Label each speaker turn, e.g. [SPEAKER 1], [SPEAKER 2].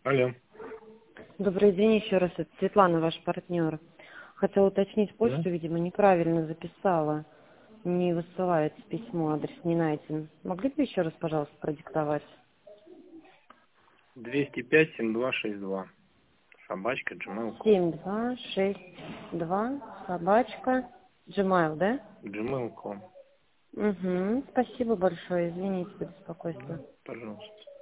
[SPEAKER 1] Алло.
[SPEAKER 2] Добрый день еще раз. Это Светлана, ваш партнер. Хотела уточнить
[SPEAKER 1] Да?
[SPEAKER 2] почту, видимо, неправильно записала. Не высылается письмо, адрес не найден. Могли бы еще раз, пожалуйста, продиктовать?
[SPEAKER 1] 205-7262. Собачка, Gmail.
[SPEAKER 2] 7262 собачка Gmail, да?
[SPEAKER 1] Gmail.com.
[SPEAKER 2] Угу. Спасибо большое. Извините за беспокойство.
[SPEAKER 1] Да, пожалуйста.